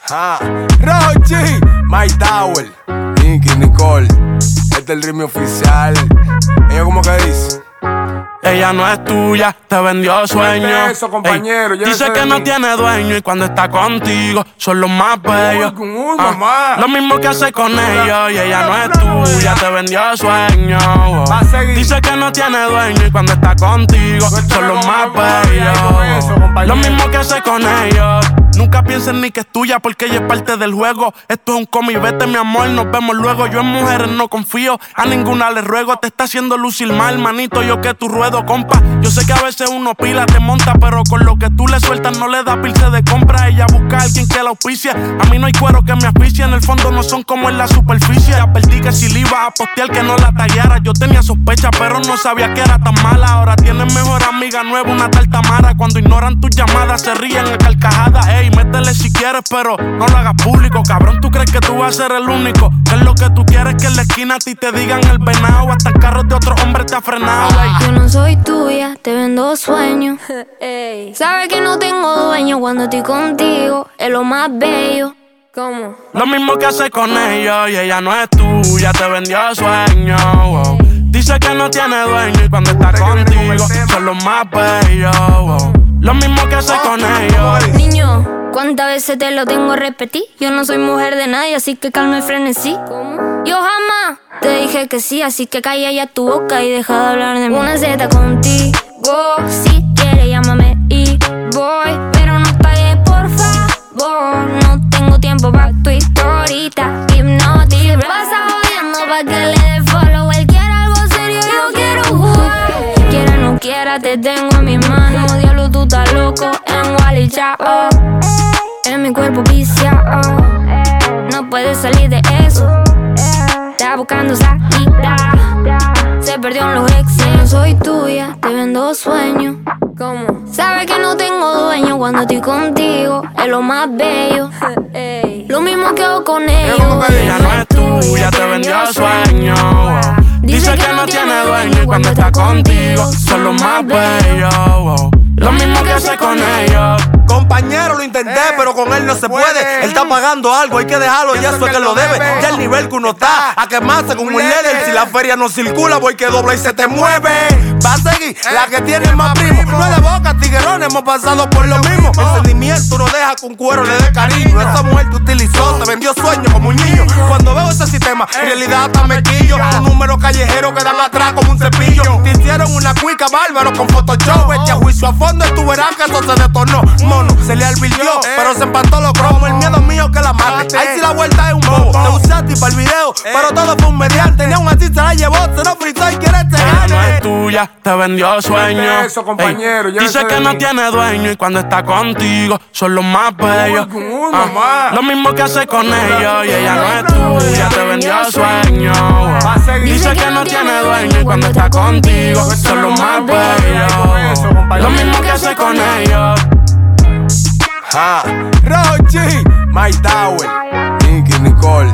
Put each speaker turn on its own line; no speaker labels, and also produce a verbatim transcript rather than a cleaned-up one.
Ah, Rochi, Mike Tower, Nicky, Nicole. Este es el ritmo oficial. Ella como que dice:
ella no es tuya, te vendió sueños.
Eso, compañero.
Ey, dice que no tiene dueño y cuando está contigo son los más bellos.
Uy, uy,
ah,
mamá.
Lo mismo que hace con ellos y ella no es tuya, te vendió sueños.
Va a seguir.
Dice que no tiene dueño y cuando está contigo son los más bellos. Lo mismo que hace con ellos. Nunca pienses ni que es tuya porque ella es parte del juego. Esto es un cómic, vete mi amor, nos vemos luego. Yo en mujeres no confío, a ninguna le ruego. Te está haciendo lucir mal, manito, yo que tu ruedo, compa. Yo sé que a veces uno pila, te monta, pero con lo que tú le sueltas no le da pilce de compra. Ella busca a alguien que la auspicie. A mí no hay cuero que me asfixie, en el fondo no son como en la superficie. Advertí que si le iba a postear que no la tagueara. Yo tenía sospecha, pero no sabía que era tan mala. Ahora tienes mejor amiga nueva, una tal Tamara. Cuando ignoran tus llamadas se ríen a carcajadas. Ey, métele si quieres, pero no lo hagas público. Cabrón, tú crees que tú vas a ser el único. Que es lo que tú quieres, que en la esquina a ti te digan el venado. Hasta el carro de otro hombre te ha frenado. Ey.
Yo no soy tuya, te vendo sueños. Sabes que no tengo dueño cuando estoy contigo. Es lo más bello. ¿Cómo?
Lo mismo que hace con ellos y ella no es tuya, te vendió sueños. Wow. Dice que no tiene dueño y cuando está contigo son los más bellos. Wow. Lo mismo que hace con ellos.
Niño, ¿cuántas veces te lo tengo a repetir? Yo no soy mujer de nadie, así que calma y frenesí. ¿Cómo? Yo jamás te dije que sí, así que calla ya tu boca y deja de hablar de mí. Una Z contigo, si quieres llámame y voy, pero no pagues por favor. No tengo tiempo pa' tu historita, hipnotic. Pasa jodiendo pa' que le dé follow. Él quiere algo serio, yo quiero jugar. Quiera o no quiera, te tengo en mis manos. Diablo, tú estás loco en Wally Chao. En mi cuerpo viciado, no puedes salir de eso. Está buscando salida, se perdió en los exes. No soy tuya, te vendo sueños. ¿Cómo? Sabes que no tengo dueño cuando estoy contigo. Es lo más bello. Lo mismo que hago con ellos.
Ella no es tuya, te vendió sueños. Dice que no tiene dueño y cuando está contigo son los más bellos. Lo mismo que hace con ellos.
Compañero, lo intenté, eh, pero con él no se puede. puede. Él está pagando algo, hay que dejarlo, ya eso es que lo debe. Ya el nivel que uno está, a quemarse con un líder. Si la feria no circula, voy que dobla y se te mueve. Va a seguir, eh, la que tiene más primo. No es de boca, tiguerón, hemos pasado por lo mismo. El sentimiento no deja que un cuero le dé cariño. Esa mujer te utilizó, te vendió sueños como un niño. Cuando veo ese sistema, en realidad hasta me quillo. Un número callejero que dan atrás como un cepillo. Te hicieron una cuica bárbaro con Photoshop. Echa juicio a fondo y tú verás que eso se detornó. Mono, se le advirtió, eh, pero se empató los cromos. El miedo mío que la mate. Ahí sí la vuelta es un bobo. Te usaste para el video, eh, pero todo fue un mediante. Ni aún así se la llevó, se lo fritó y quiere te
ella
gane.
No es tuya, te vendió sueños.
Eso, compañero.
Ey, dice que no tiene dueño y cuando está contigo son los más bellos.
Uy, uy,
ah,
mamá.
Lo mismo que hace con ellos y ella no es tuya, te vendió sueños. Dice que no tiene dueño y cuando está contigo son los más bellos. Lo mismo que hace con ellos.
Ah, Rochi, Mike Tower, Nicky, Nicole.